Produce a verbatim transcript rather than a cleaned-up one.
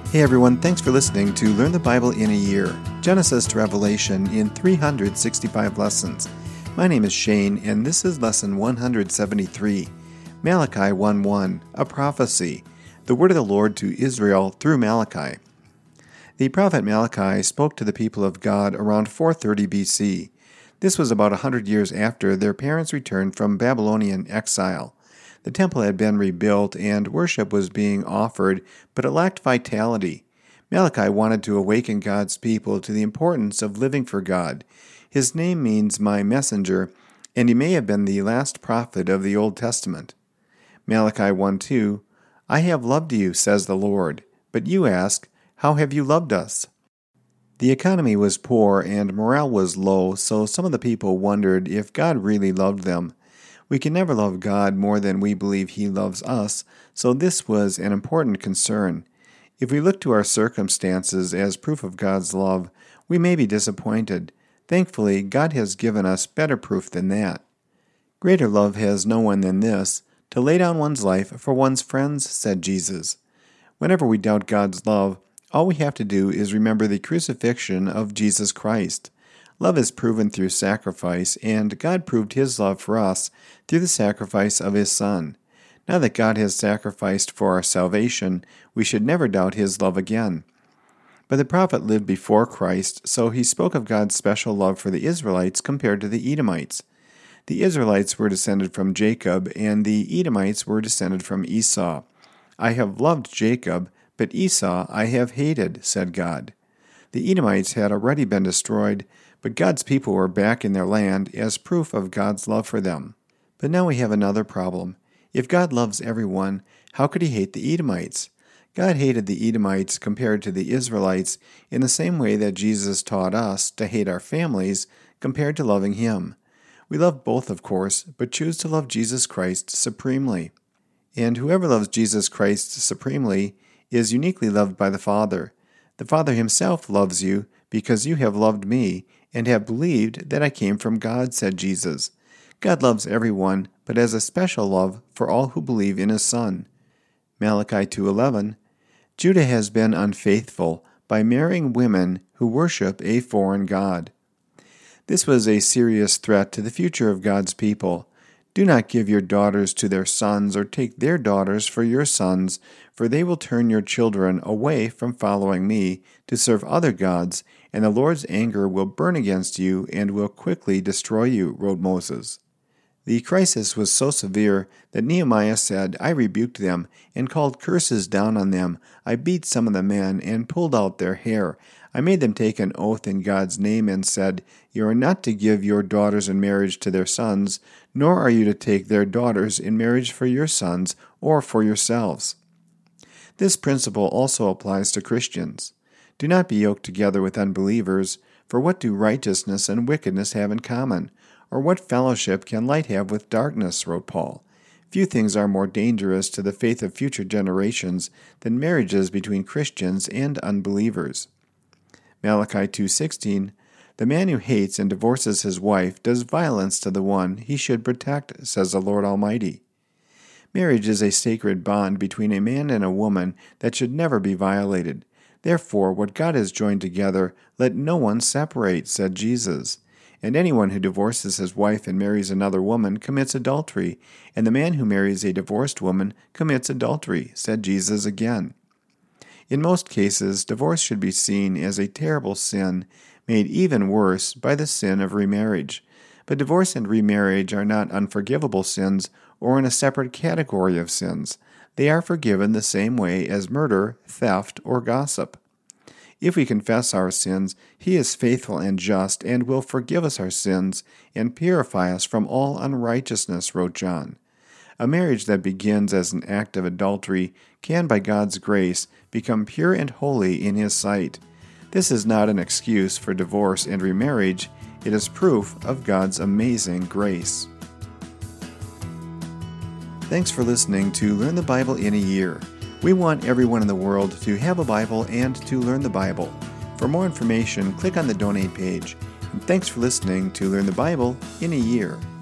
Hey everyone, thanks for listening to Learn the Bible in a Year, Genesis to Revelation in three hundred sixty-five lessons. My name is Shane, and this is lesson one hundred seventy-three, Malachi one one, a prophecy, the word of the Lord to Israel through Malachi. The prophet Malachi spoke to the people of God around four thirty B C. This was about one hundred years after their parents returned from Babylonian exile. The temple had been rebuilt and worship was being offered, but it lacked vitality. Malachi wanted to awaken God's people to the importance of living for God. His name means my messenger, and he may have been the last prophet of the Old Testament. Malachi one two, I have loved you, says the Lord, but you ask, how have you loved us? The economy was poor and morale was low, so some of the people wondered if God really loved them. We can never love God more than we believe He loves us, so this was an important concern. If we look to our circumstances as proof of God's love, we may be disappointed. Thankfully, God has given us better proof than that. Greater love has no one than this, to lay down one's life for one's friends, said Jesus. Whenever we doubt God's love, all we have to do is remember the crucifixion of Jesus Christ. Love is proven through sacrifice, and God proved His love for us through the sacrifice of His Son. Now that God has sacrificed for our salvation, we should never doubt His love again. But the prophet lived before Christ, so he spoke of God's special love for the Israelites compared to the Edomites. The Israelites were descended from Jacob, and the Edomites were descended from Esau. I have loved Jacob, but Esau I have hated, said God. The Edomites had already been destroyed, but God's people were back in their land as proof of God's love for them. But now we have another problem. If God loves everyone, how could He hate the Edomites? God hated the Edomites compared to the Israelites in the same way that Jesus taught us to hate our families compared to loving Him. We love both, of course, but choose to love Jesus Christ supremely. And whoever loves Jesus Christ supremely is uniquely loved by the Father. The Father Himself loves you because you have loved me and have believed that I came from God, said Jesus. God loves everyone, but has a special love for all who believe in His Son. Malachi two eleven, Judah has been unfaithful by marrying women who worship a foreign god. This was a serious threat to the future of God's people. Do not give your daughters to their sons or take their daughters for your sons, for they will turn your children away from following me to serve other gods, and the Lord's anger will burn against you and will quickly destroy you, wrote Moses. The crisis was so severe that Nehemiah said, I rebuked them and called curses down on them. I beat some of the men and pulled out their hair. I made them take an oath in God's name and said, You are not to give your daughters in marriage to their sons, nor are you to take their daughters in marriage for your sons or for yourselves. This principle also applies to Christians. Do not be yoked together with unbelievers, for what do righteousness and wickedness have in common? Or what fellowship can light have with darkness, wrote Paul. Few things are more dangerous to the faith of future generations than marriages between Christians and unbelievers. Malachi two sixteen, The man who hates and divorces his wife does violence to the one he should protect, says the Lord Almighty. Marriage is a sacred bond between a man and a woman that should never be violated. Therefore, what God has joined together, let no one separate, said Jesus. And anyone who divorces his wife and marries another woman commits adultery, and the man who marries a divorced woman commits adultery, said Jesus again. In most cases, divorce should be seen as a terrible sin, made even worse by the sin of remarriage. But divorce and remarriage are not unforgivable sins or in a separate category of sins. They are forgiven the same way as murder, theft, or gossip. If we confess our sins, He is faithful and just and will forgive us our sins and purify us from all unrighteousness, wrote John. A marriage that begins as an act of adultery can, by God's grace, become pure and holy in His sight. This is not an excuse for divorce and remarriage. It is proof of God's amazing grace. Thanks for listening to Learn the Bible in a Year. We want everyone in the world to have a Bible and to learn the Bible. For more information, click on the donate page. And thanks for listening to Learn the Bible in a Year.